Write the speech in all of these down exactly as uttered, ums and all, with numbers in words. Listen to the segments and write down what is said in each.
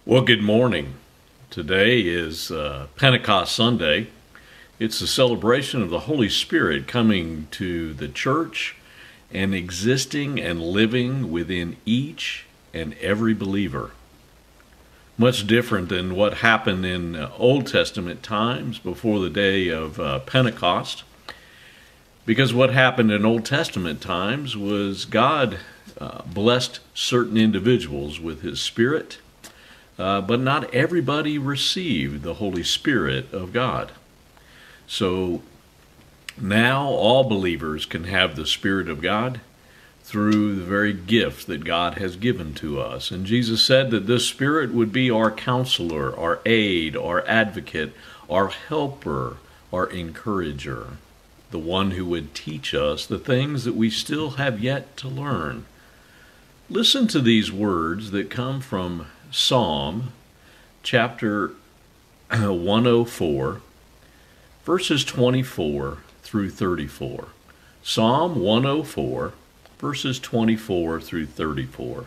Well, good morning. Today is uh, Pentecost Sunday. It's a celebration of the Holy Spirit coming to the church and existing and living within each and every believer. Much different than what happened in uh, Old Testament times before the day of uh, Pentecost. Because what happened in Old Testament times was God uh, blessed certain individuals with His Spirit. Uh, but not everybody received the Holy Spirit of God. So now all believers can have the Spirit of God through the very gift that God has given to us. And Jesus said that this Spirit would be our counselor, our aid, our advocate, our helper, our encourager, the one who would teach us the things that we still have yet to learn. Listen to these words that come from Psalm chapter one oh four, verses twenty-four through thirty-four. Psalm one oh four, verses twenty-four through thirty-four.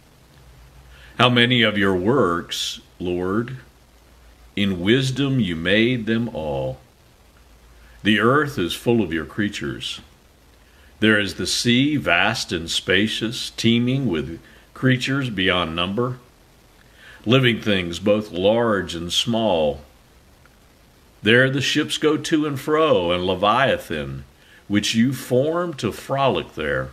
How many of your works, Lord, in wisdom you made them all. The earth is full of your creatures. There is the sea, vast and spacious, teeming with creatures beyond number. Living things both large and small. There the ships go to and fro, and Leviathan, which you formed to frolic there.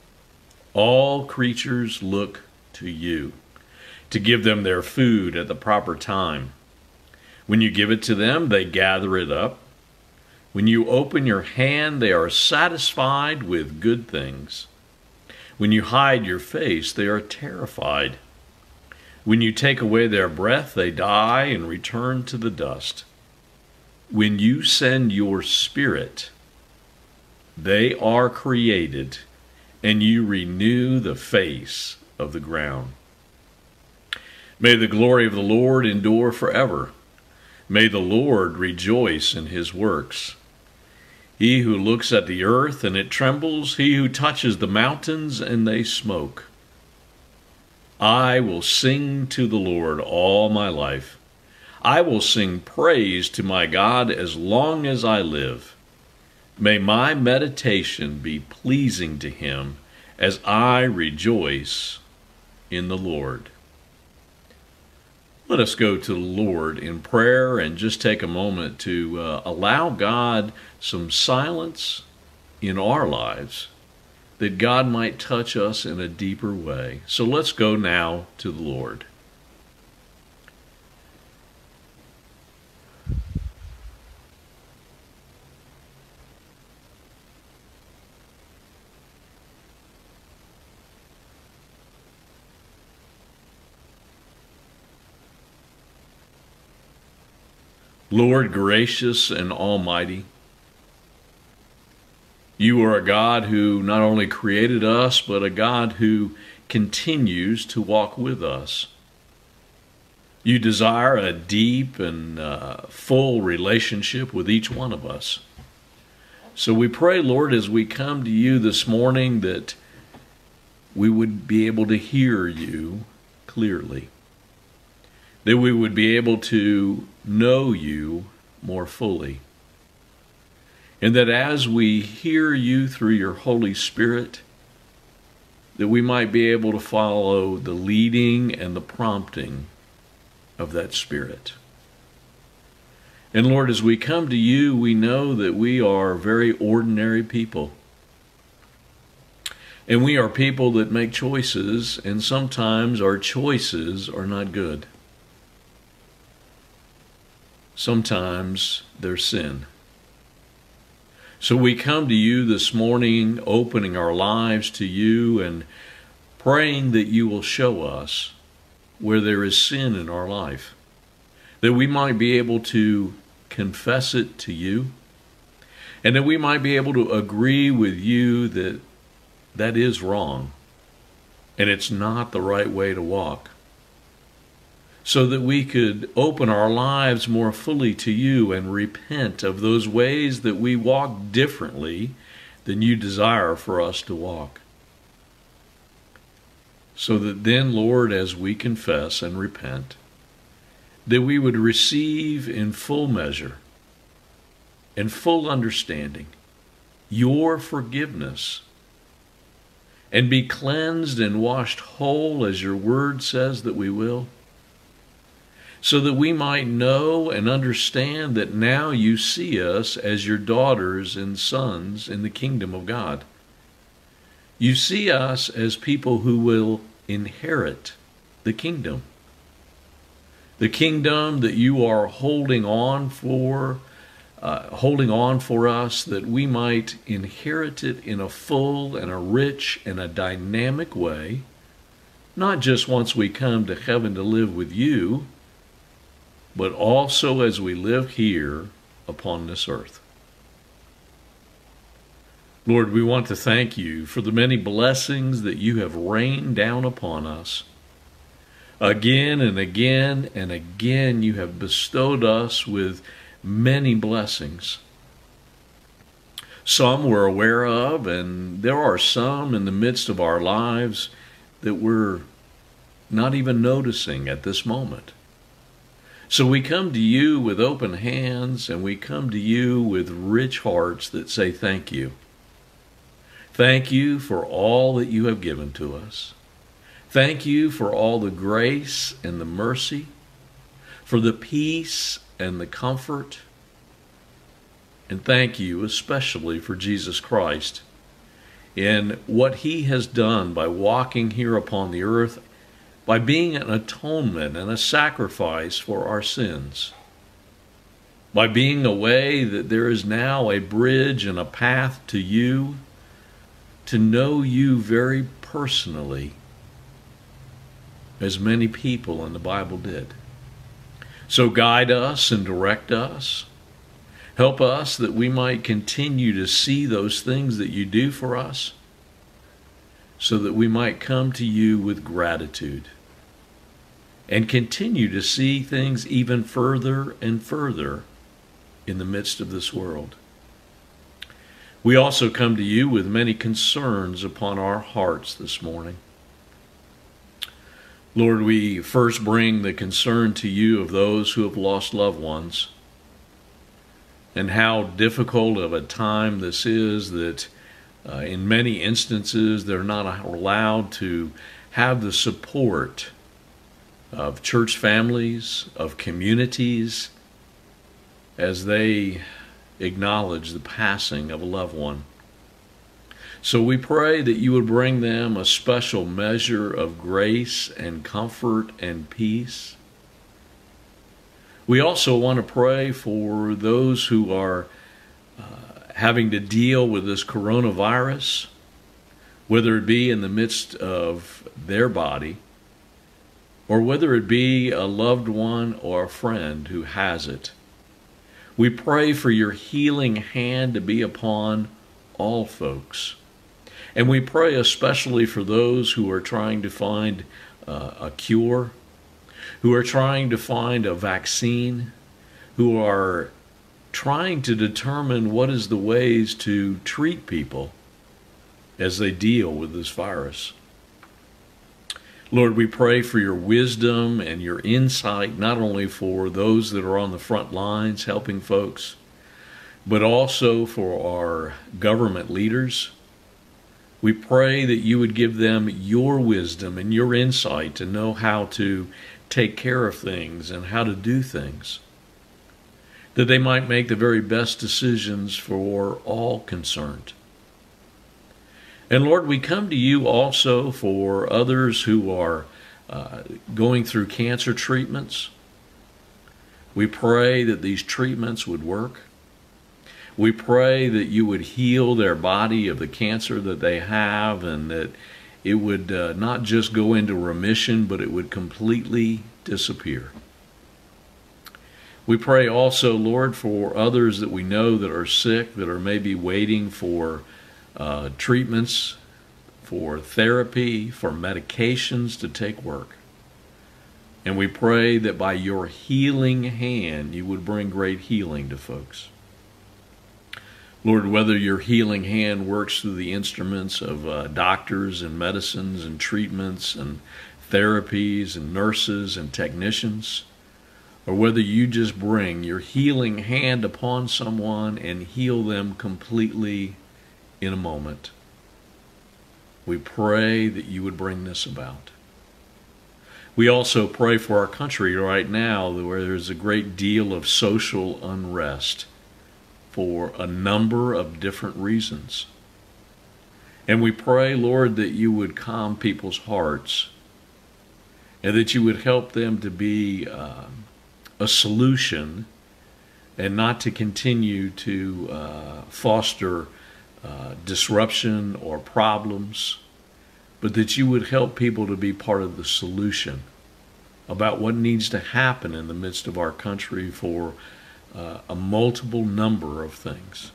All creatures look to you, to give them their food at the proper time. When you give it to them, they gather it up. When you open your hand, they are satisfied with good things. When you hide your face, they are terrified. When you take away their breath, they die and return to the dust. When you send your Spirit, they are created, and you renew the face of the ground. May the glory of the Lord endure forever. May the Lord rejoice in His works. He who looks at the earth and it trembles, he who touches the mountains and they smoke. I will sing to the Lord all my life. I will sing praise to my God as long as I live. May my meditation be pleasing to Him as I rejoice in the Lord. Let us go to the Lord in prayer and just take a moment to uh, allow God some silence in our lives, that God might touch us in a deeper way. So let's go now to the Lord. Lord, gracious and almighty, You are a God who not only created us, but a God who continues to walk with us. You desire a deep and uh, full relationship with each one of us. So we pray, Lord, as we come to You this morning, that we would be able to hear You clearly, that we would be able to know You more fully, and that as we hear You through Your Holy Spirit, that we might be able to follow the leading and the prompting of that Spirit. And Lord, as we come to You, we know that we are very ordinary people. And we are people that make choices, and sometimes our choices are not good. Sometimes they're sin. So we come to You this morning, opening our lives to You and praying that You will show us where there is sin in our life, that we might be able to confess it to You, and that we might be able to agree with You that that is wrong and it's not the right way to walk, so that we could open our lives more fully to You and repent of those ways that we walk differently than You desire for us to walk. So that then, Lord, as we confess and repent, that we would receive in full measure and full understanding your forgiveness and be cleansed and washed whole as your word says that we will, so that we might know and understand that now you see us as your daughters and sons in the kingdom of God. You see us as people who will inherit the kingdom. The kingdom that you are holding on for, uh, holding on for us, that we might inherit it in a full and a rich and a dynamic way, not just once we come to heaven to live with you, but also as we live here upon this earth. Lord, we want to thank you for the many blessings that you have rained down upon us. Again and again and again you have bestowed us with many blessings. Some we're aware of, and there are some in the midst of our lives that we're not even noticing at this moment. So we come to you with open hands, and we come to you with rich hearts that say thank you. Thank you for all that you have given to us. Thank you for all the grace and the mercy, for the peace and the comfort. And thank you especially for Jesus Christ and what he has done by walking here upon the earth, by being an atonement and a sacrifice for our sins, by being a way that there is now a bridge and a path to you, to know you very personally, as many people in the Bible did. So guide us and direct us. Help us that we might continue to see those things that you do for us, so that we might come to you with gratitude and continue to see things even further and further in the midst of this world. We also come to you with many concerns upon our hearts this morning. Lord, we first bring the concern to you of those who have lost loved ones, and how difficult of a time this is, that uh, in many instances they're not allowed to have the support of church families, of communities, as they acknowledge the passing of a loved one. So we pray that you would bring them a special measure of grace and comfort and peace. We also want to pray for those who are uh, having to deal with this coronavirus, whether it be in the midst of their body, or whether it be a loved one or a friend who has it. We pray for your healing hand to be upon all folks. And we pray especially for those who are trying to find uh, a cure, who are trying to find a vaccine, who are trying to determine what is the ways to treat people as they deal with this virus. Lord, we pray for your wisdom and your insight, not only for those that are on the front lines helping folks, but also for our government leaders. We pray that you would give them your wisdom and your insight to know how to take care of things and how to do things, that they might make the very best decisions for all concerned. And Lord, we come to you also for others who are uh, going through cancer treatments. We pray that these treatments would work. We pray that you would heal their body of the cancer that they have, and that it would uh, not just go into remission, but it would completely disappear. We pray also, Lord, for others that we know that are sick, that are maybe waiting for uh, treatments, for therapy, for medications to take work. And we pray that by your healing hand, you would bring great healing to folks. Lord, whether your healing hand works through the instruments of uh, doctors and medicines and treatments and therapies and nurses and technicians, or whether you just bring your healing hand upon someone and heal them completely in a moment. We pray that you would bring this about. We also pray for our country right now, where there's a great deal of social unrest for a number of different reasons. And we pray, Lord, that you would calm people's hearts and that you would help them to be uh, a solution and not to continue to uh, foster uh, disruption or problems, but that you would help people to be part of the solution about what needs to happen in the midst of our country for uh, a multiple number of things.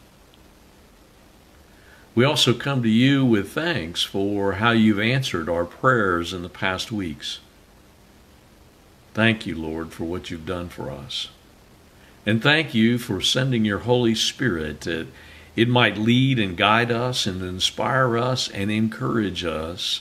We also come to you with thanks for how you've answered our prayers in the past weeks. Thank you, Lord, for what you've done for us. And thank you for sending your Holy Spirit that it might lead and guide us and inspire us and encourage us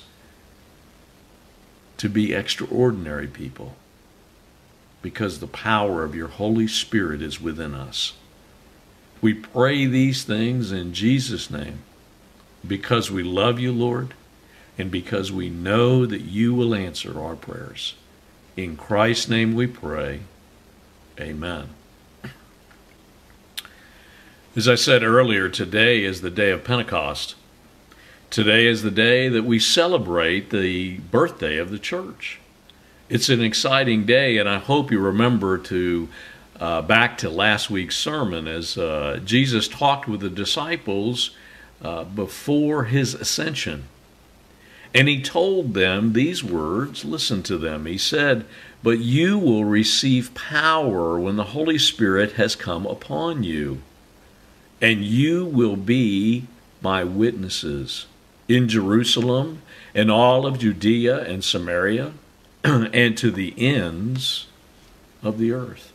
to be extraordinary people, because the power of your Holy Spirit is within us. We pray these things in Jesus' name because we love you, Lord, and because we know that you will answer our prayers. In Christ's name we pray. Amen. As I said earlier, today is the day of Pentecost. Today is the day that we celebrate the birthday of the church. It's an exciting day, and I hope you remember to, uh, back to last week's sermon, as uh, Jesus talked with the disciples uh, before his ascension. And he told them these words, listen to them. He said, "But you will receive power when the Holy Spirit has come upon you, and you will be my witnesses in Jerusalem and all of Judea and Samaria, and to the ends of the earth."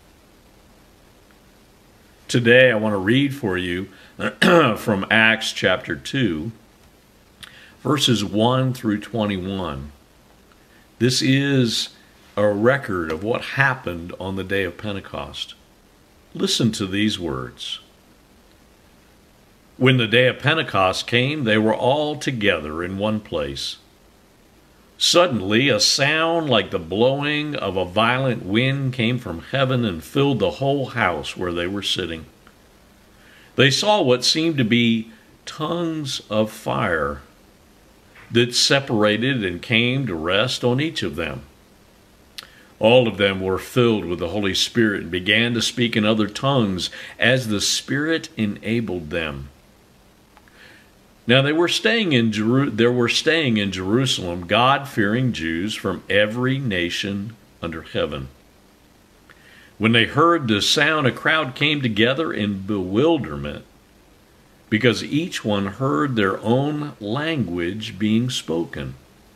Today I want to read for you from Acts chapter two, verses one through twenty-one. This is a record of what happened on the day of Pentecost. Listen to these words. When the day of Pentecost came, they were all together in one place. Suddenly, a sound like the blowing of a violent wind came from heaven and filled the whole house where they were sitting. They saw what seemed to be tongues of fire that separated and came to rest on each of them. All of them were filled with the Holy Spirit and began to speak in other tongues as the Spirit enabled them. Now they were staying in Jeru- there were staying in Jerusalem God-fearing Jews from every nation under heaven. When they heard the sound, a crowd came together in bewilderment, because each one heard their own language being spoken.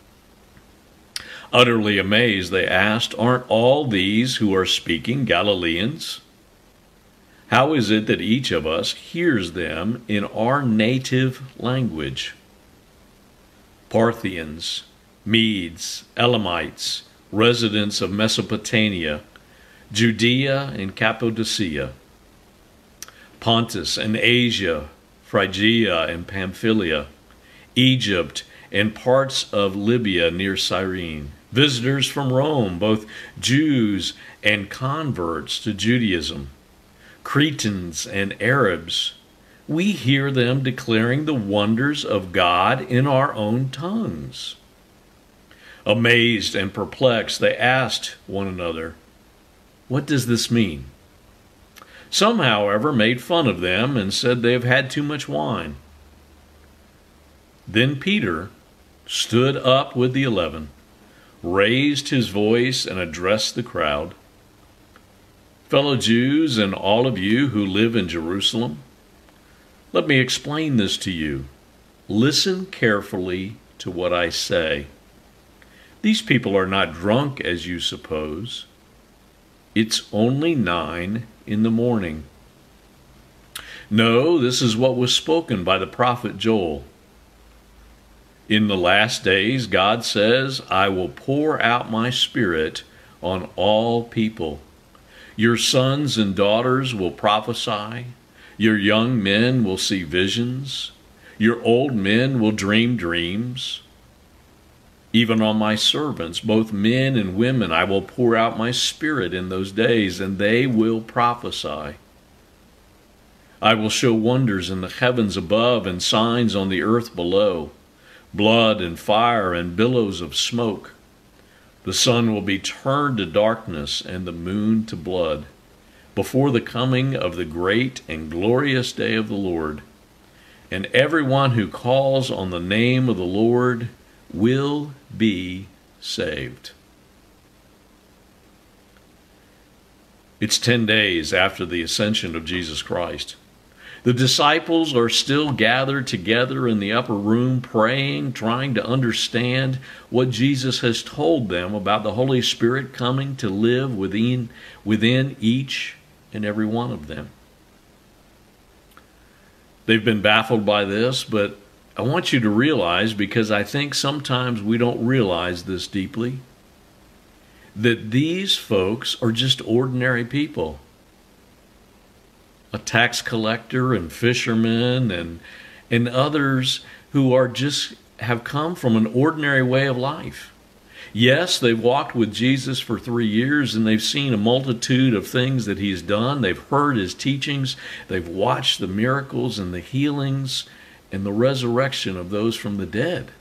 Utterly amazed, they asked, "Aren't all these who are speaking Galileans? How is it that each of us hears them in our native language?" Parthians, Medes, Elamites, residents of Mesopotamia, Judea and Cappadocia, Pontus and Asia, Phrygia and Pamphylia, Egypt and parts of Libya near Cyrene, visitors from Rome, both Jews and converts to Judaism, Cretans and Arabs, we hear them declaring the wonders of God in our own tongues. Amazed and perplexed, they asked one another, "What does this mean?" Some, however, made fun of them and said they have had too much wine. Then Peter stood up with the eleven, raised his voice, and addressed the crowd. "Fellow Jews and all of you who live in Jerusalem, let me explain this to you. Listen carefully to what I say. These people are not drunk as you suppose. It's only nine in the morning. No, this is what was spoken by the prophet Joel. In the last days, God says, I will pour out my Spirit on all people. Your sons and daughters will prophesy. Your young men will see visions. Your old men will dream dreams. Even on my servants, both men and women, I will pour out my Spirit in those days, and they will prophesy. I will show wonders in the heavens above and signs on the earth below, blood and fire and billows of smoke. The sun will be turned to darkness and the moon to blood, before the coming of the great and glorious day of the Lord. And everyone who calls on the name of the Lord will be saved. It's ten days after the ascension of Jesus Christ. The disciples are still gathered together in the upper room, praying, trying to understand what Jesus has told them about the Holy Spirit coming to live within, within each and every one of them. They've been baffled by this, but I want you to realize, because I think sometimes we don't realize this deeply, that these folks are just ordinary people. A tax collector and fishermen and and others who are just have come from an ordinary way of life. Yes, they've walked with Jesus for three years and they've seen a multitude of things that he's done. They've heard his teachings. They've watched the miracles and the healings and the resurrection of those from the dead.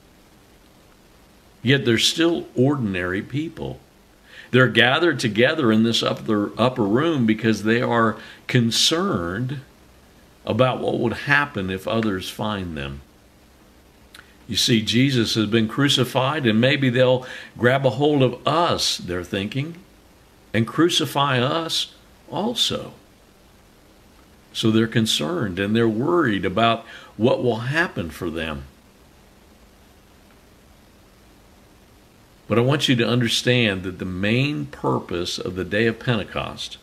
Yet they're still ordinary people. They're gathered together in this upper, upper room because they are concerned about what would happen if others find them. You see, Jesus has been crucified, and maybe they'll grab a hold of us, they're thinking, and crucify us also. So they're concerned and they're worried about what will happen for them. But I want you to understand that the main purpose of the day of Pentecost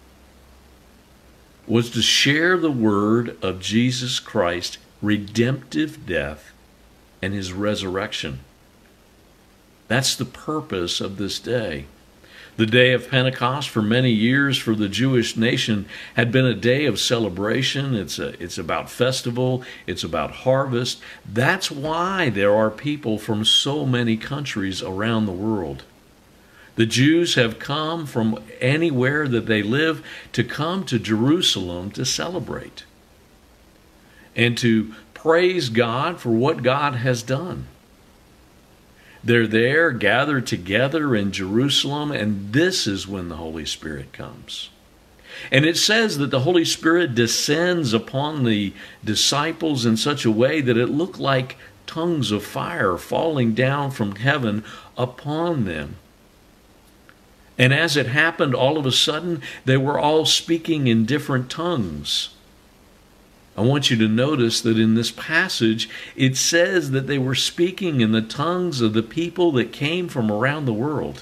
was to share the word of Jesus Christ's redemptive death and his resurrection. That's the purpose of this day. The day of Pentecost for many years for the Jewish nation had been a day of celebration. It's a, it's about festival. It's about harvest. That's why there are people from so many countries around the world. The Jews have come from anywhere that they live to come to Jerusalem to celebrate and to praise God for what God has done. They're there, gathered together in Jerusalem, and this is when the Holy Spirit comes. And it says that the Holy Spirit descends upon the disciples in such a way that it looked like tongues of fire falling down from heaven upon them. And as it happened, all of a sudden, they were all speaking in different tongues. I want you to notice that in this passage, it says that they were speaking in the tongues of the people that came from around the world.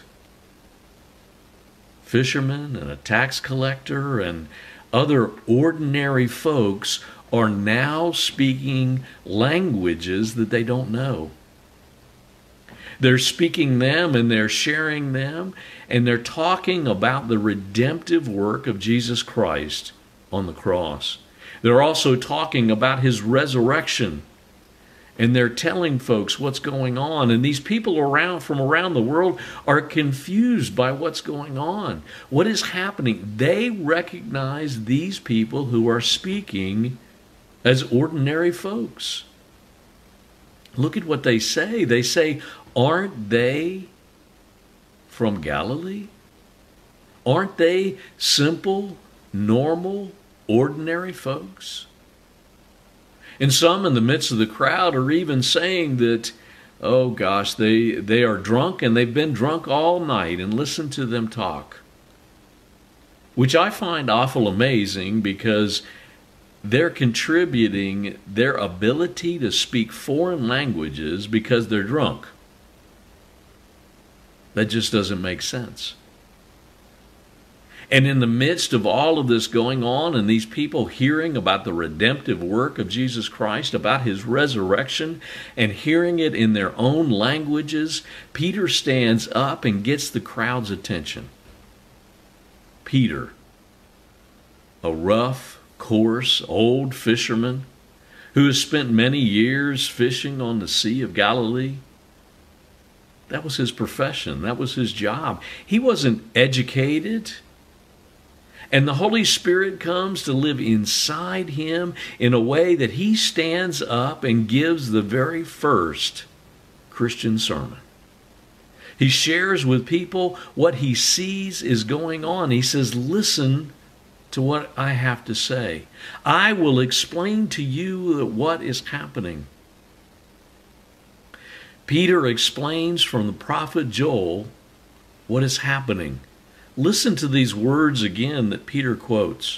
Fishermen and a tax collector and other ordinary folks are now speaking languages that they don't know. They're speaking them and they're sharing them, and they're talking about the redemptive work of Jesus Christ on the cross. They're also talking about his resurrection, and they're telling folks what's going on. And these people around from around the world are confused by what's going on. What is happening? They recognize these people who are speaking as ordinary folks. Look at what they say. They say, aren't they from Galilee? Aren't they simple, normal, ordinary folks? And some in the midst of the crowd are even saying that, oh gosh, they, they are drunk and they've been drunk all night, and listen to them talk. Which I find awful amazing, because they're contributing their ability to speak foreign languages because they're drunk. That just doesn't make sense. And in the midst of all of this going on and these people hearing about the redemptive work of Jesus Christ, about his resurrection, and hearing it in their own languages, Peter stands up and gets the crowd's attention. Peter, a rough, coarse, old fisherman who has spent many years fishing on the Sea of Galilee. That was his profession. That was his job. He wasn't educated. And the Holy Spirit comes to live inside him in a way that he stands up and gives the very first Christian sermon. He shares with people what he sees is going on. He says, listen to what I have to say. I will explain to you what is happening. Peter explains from the prophet Joel what is happening. Listen to these words again that Peter quotes.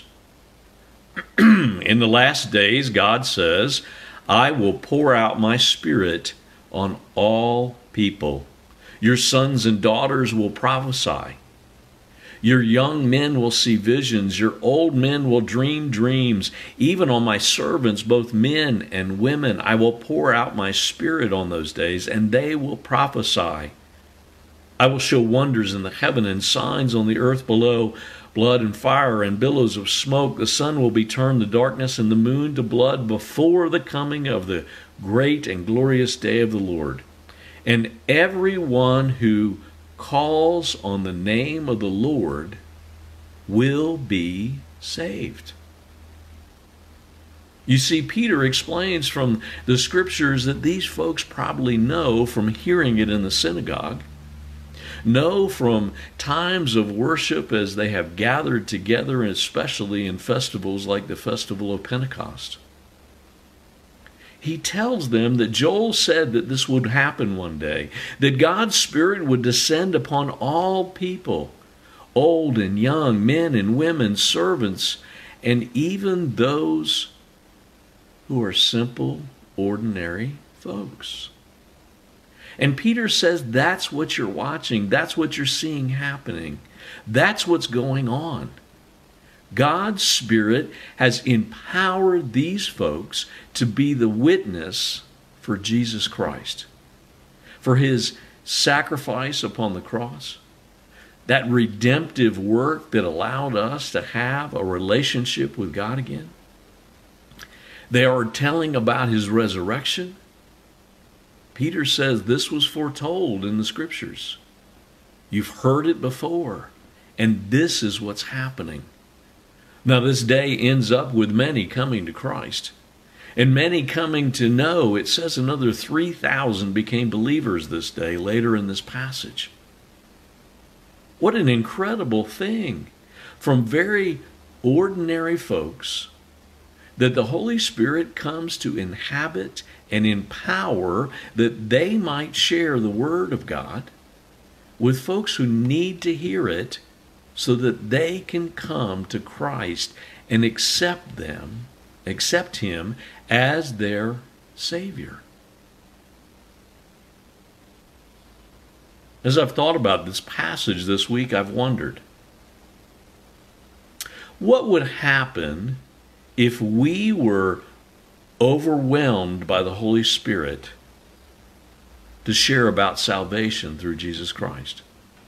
In the last days, God says, I will pour out my Spirit on all people. Your sons and daughters will prophesy. Your young men will see visions. Your old men will dream dreams. Even on my servants, both men and women, I will pour out my Spirit on those days, and they will prophesy. I will show wonders in the heaven and signs on the earth below, blood and fire and billows of smoke. The sun will be turned to darkness and the moon to blood before the coming of the great and glorious day of the Lord. And everyone who calls on the name of the Lord will be saved. You see, Peter explains from the scriptures that these folks probably know from hearing it in the synagogue, know from times of worship as they have gathered together, especially in festivals like the Festival of Pentecost. He tells them that Joel said that this would happen one day, that God's Spirit would descend upon all people, old and young, men and women, servants, and even those who are simple, ordinary folks. And Peter says that's what you're watching. That's what you're seeing happening. That's what's going on. God's Spirit has empowered these folks to be the witness for Jesus Christ, for his sacrifice upon the cross, that redemptive work that allowed us to have a relationship with God again. They are telling about his resurrection. Peter says this was foretold in the scriptures. You've heard it before, and this is what's happening. Now, this day ends up with many coming to Christ, and many coming to know. It says another three thousand became believers this day, later in this passage. What an incredible thing, from very ordinary folks, that the Holy Spirit comes to inhabit and empower, that they might share the Word of God with folks who need to hear it, so that they can come to Christ and accept them, accept him as their Savior. As I've thought about this passage this week, I've wondered, what would happen if we were overwhelmed by the Holy Spirit to share about salvation through Jesus Christ?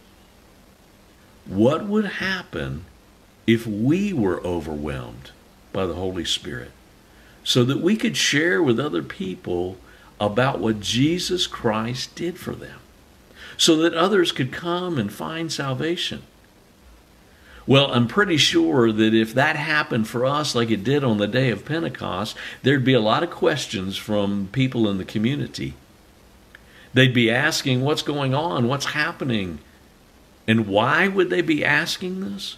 What would happen if we were overwhelmed by the Holy Spirit so that we could share with other people about what Jesus Christ did for them, so that others could come and find salvation? Well, I'm pretty sure that if that happened for us like it did on the day of Pentecost, there'd be a lot of questions from people in the community. They'd be asking, what's going on? What's happening? And why would they be asking this?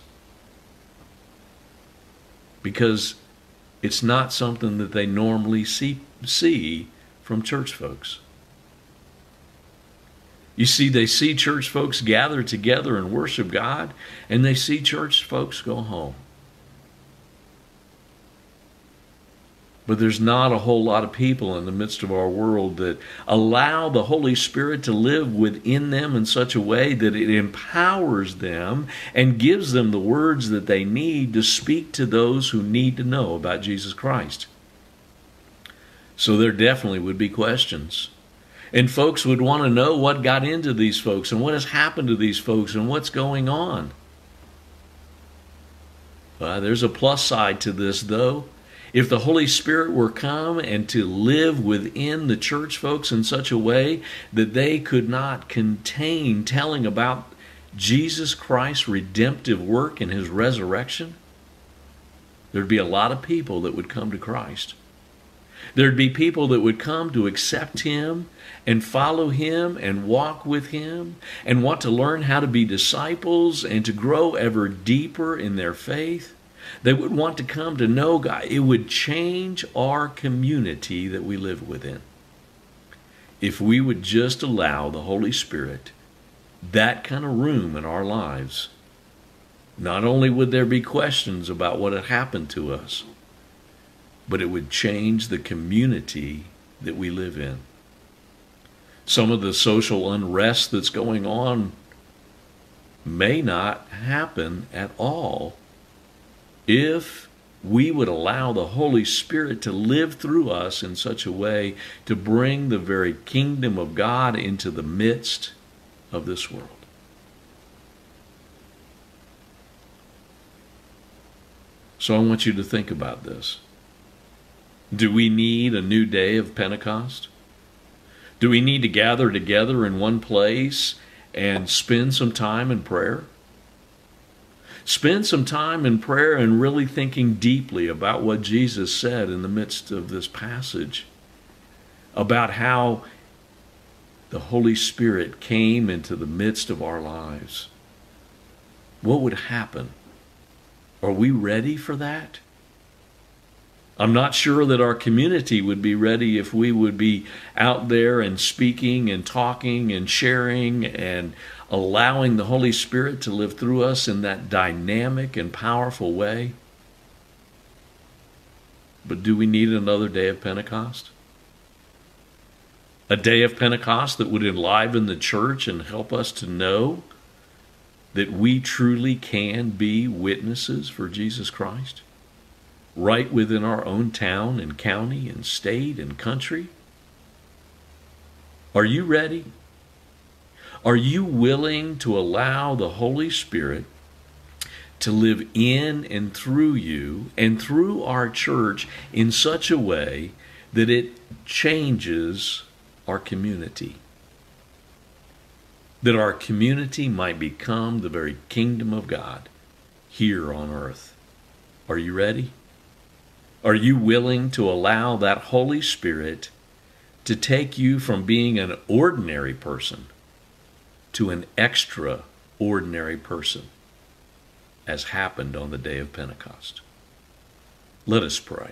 Because it's not something that they normally see, see from church folks. You see, they see church folks gather together and worship God, and they see church folks go home. But there's not a whole lot of people in the midst of our world that allow the Holy Spirit to live within them in such a way that it empowers them and gives them the words that they need to speak to those who need to know about Jesus Christ. So there definitely would be questions. And folks would want to know what got into these folks and what has happened to these folks and what's going on. Uh, there's a plus side to this, though. If the Holy Spirit were come and to live within the church folks in such a way that they could not contain telling about Jesus Christ's redemptive work and his resurrection, there'd be a lot of people that would come to Christ. There'd be people that would come to accept him and follow him and walk with him and want to learn how to be disciples and to grow ever deeper in their faith. They would want to come to know God. It would change our community that we live within if we would just allow the Holy Spirit that kind of room in our lives. Not only would there be questions about what had happened to us, but it would change the community that we live in. Some of the social unrest that's going on may not happen at all if we would allow the Holy Spirit to live through us in such a way to bring the very kingdom of God into the midst of this world. So I want you to think about this. Do we need a new day of Pentecost? Do we need to gather together in one place and spend some time in prayer? Spend some time in prayer and really thinking deeply about what Jesus said in the midst of this passage, about how the Holy Spirit came into the midst of our lives. What would happen? Are we ready for that? I'm not sure that our community would be ready if we would be out there and speaking and talking and sharing and allowing the Holy Spirit to live through us in that dynamic and powerful way. But do we need another day of Pentecost? A day of Pentecost that would enliven the church and help us to know that we truly can be witnesses for Jesus Christ, right within our own town and county and state and country? Are you ready? Are you willing to allow the Holy Spirit to live in and through you and through our church in such a way that it changes our community? That our community might become the very kingdom of God here on earth. Are you ready? Are you willing to allow that Holy Spirit to take you from being an ordinary person to an extraordinary person, as happened on the day of Pentecost? Let us pray.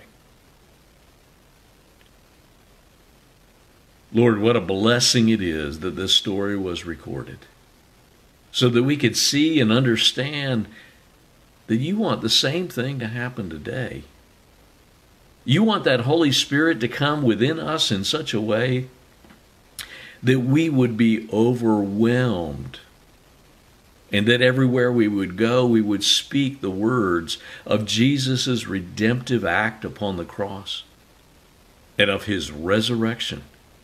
Lord, what a blessing it is that this story was recorded, so that we could see and understand that you want the same thing to happen today. You want that Holy Spirit to come within us in such a way that we would be overwhelmed, and that everywhere we would go, we would speak the words of Jesus' redemptive act upon the cross and of his resurrection.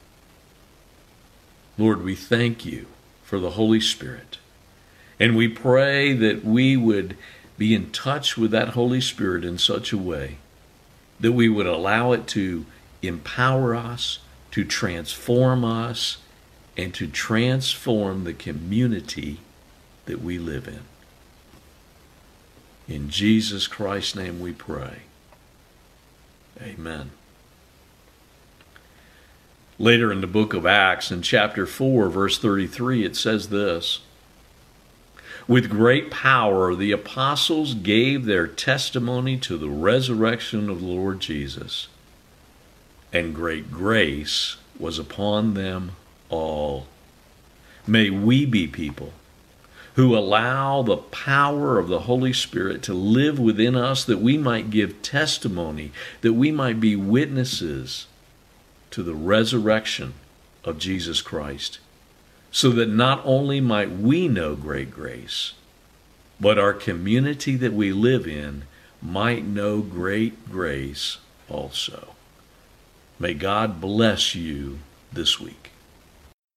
Lord, we thank you for the Holy Spirit, and we pray that we would be in touch with that Holy Spirit in such a way that we would allow it to empower us, to transform us, and to transform the community that we live in. In Jesus Christ's name we pray. Amen. Later in the book of Acts, in chapter four, verse thirty-three, it says this: "With great power the apostles gave their testimony to the resurrection of the Lord Jesus, and great grace was upon them all." May we be people who allow the power of the Holy Spirit to live within us, that we might give testimony, that we might be witnesses to the resurrection of Jesus Christ, so that not only might we know great grace, but our community that we live in might know great grace also. May God bless you this week.